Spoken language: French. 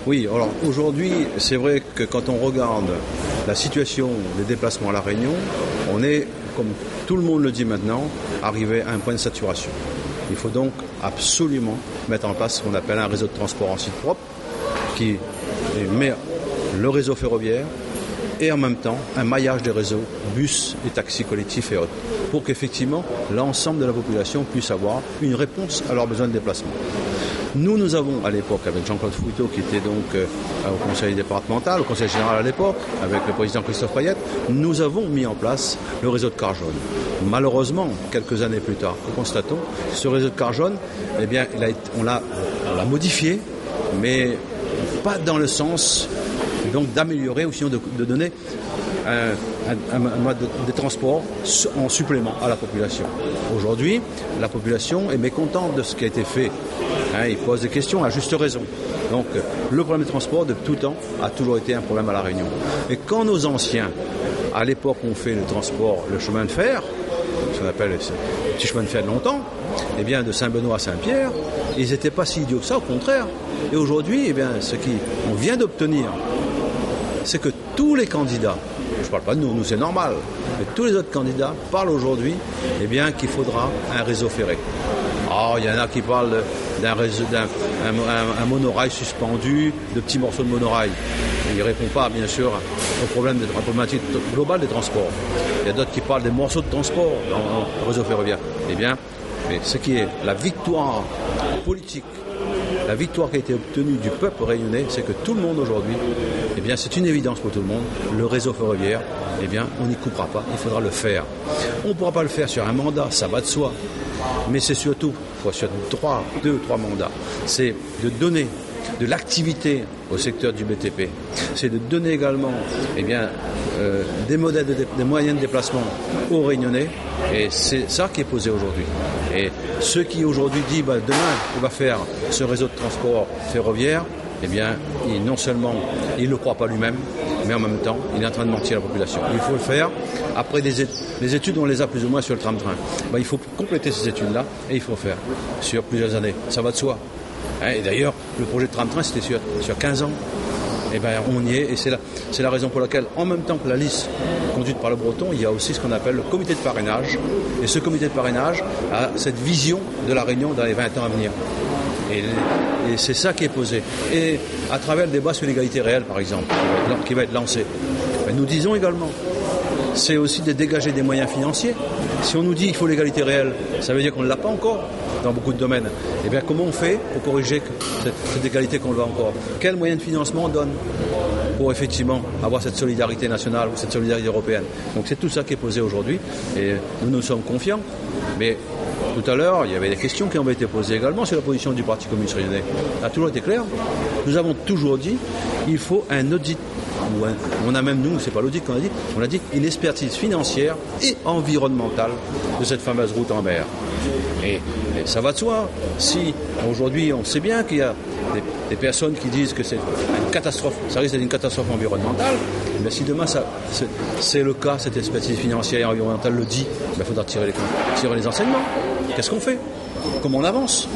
Oui, alors aujourd'hui, c'est vrai que quand on regarde la situation des déplacements à La Réunion, on est, comme tout le monde le dit maintenant, arrivé à un point de saturation. Il faut donc absolument mettre en place ce qu'on appelle un réseau de transport en site propre qui met le réseau ferroviaire et en même temps un maillage des réseaux bus et taxis collectifs et autres pour qu'effectivement l'ensemble de la population puisse avoir une réponse à leurs besoins de déplacement. Nous avons à l'époque, avec Jean-Claude Fouilletot, qui était donc au conseil départemental, au conseil général à l'époque, avec le président Christophe Payette, nous avons mis en place le réseau de cars jaunes. Malheureusement, quelques années plus tard, nous constatons, ce réseau de cars jaunes, eh bien, on l'a modifié, mais pas dans le sens donc d'améliorer ou sinon de donner un mode de transport en supplément à la population. Aujourd'hui, la population est mécontente de ce qui a été fait. Il pose des questions à juste raison. Donc, le problème des transports, de tout temps, a toujours été un problème à La Réunion. Et quand nos anciens, à l'époque, ont fait le transport, le chemin de fer, ce qu'on appelle le petit chemin de fer de longtemps, eh bien, de Saint-Benoît à Saint-Pierre, ils n'étaient pas si idiots que ça, au contraire. Et aujourd'hui, eh bien, ce qu'on vient d'obtenir, c'est que tous les candidats, je ne parle pas de nous c'est normal, mais tous les autres candidats parlent aujourd'hui eh bien, qu'il faudra un réseau ferré. Oh, il y en a qui parlent d'un monorail suspendu, de petits morceaux de monorail. Il ne répond pas, bien sûr, au problème de la problématique globale des transports. Il y a d'autres qui parlent des morceaux de transport dans le réseau ferroviaire. Eh bien, mais ce qui est la victoire politique, la victoire qui a été obtenue du peuple réunionnais, c'est que tout le monde aujourd'hui, eh bien, c'est une évidence pour tout le monde, le réseau ferroviaire, eh bien, on n'y coupera pas, il faudra le faire. On ne pourra pas le faire sur un mandat, ça va de soi. Mais c'est surtout, sur 2 ou 3 mandats, c'est de donner de l'activité au secteur du BTP. C'est de donner également eh bien, des modèles, des moyens de déplacement aux Réunionnais. Et c'est ça qui est posé aujourd'hui. Et ceux qui aujourd'hui disent demain on va faire ce réseau de transport ferroviaire, eh bien, non seulement il ne le croit pas lui-même, mais en même temps, il est en train de mentir à la population. Il faut le faire. Après les études, on les a plus ou moins sur le tram-train. Il faut compléter ces études-là et il faut le faire sur plusieurs années. Ça va de soi. Et d'ailleurs, le projet de tram-train, c'était sur 15 ans. Et bien, on y est. Et c'est la raison pour laquelle, en même temps que la liste conduite par le Breton, il y a aussi ce qu'on appelle le comité de parrainage. Et ce comité de parrainage a cette vision de la Réunion dans les 20 ans à venir. Et c'est ça qui est posé. Et à travers le débat sur l'égalité réelle, par exemple, qui va être lancé, nous disons également, c'est aussi de dégager des moyens financiers. Si on nous dit qu'il faut l'égalité réelle, ça veut dire qu'on ne l'a pas encore dans beaucoup de domaines. Eh bien, comment on fait pour corriger cette égalité qu'on veut encore ? Quels moyens de financement on donne pour effectivement avoir cette solidarité nationale ou cette solidarité européenne ? Donc c'est tout ça qui est posé aujourd'hui et nous sommes confiants. Mais tout à l'heure, il y avait des questions qui ont été posées également sur la position du Parti communiste réunionnais. Ça a toujours été clair. Nous avons toujours dit qu'il faut un audit. On a même, nous, c'est pas l'audit qu'on a dit, on a dit une expertise financière et environnementale de cette fameuse route en mer. Et ça va de soi. Si aujourd'hui on sait bien qu'il y a des personnes qui disent que c'est une catastrophe, ça risque d'être une catastrophe environnementale, mais si demain c'est le cas, cette expertise financière et environnementale le dit, il faudra tirer les enseignements. Qu'est-ce qu'on fait ? Comment on avance ?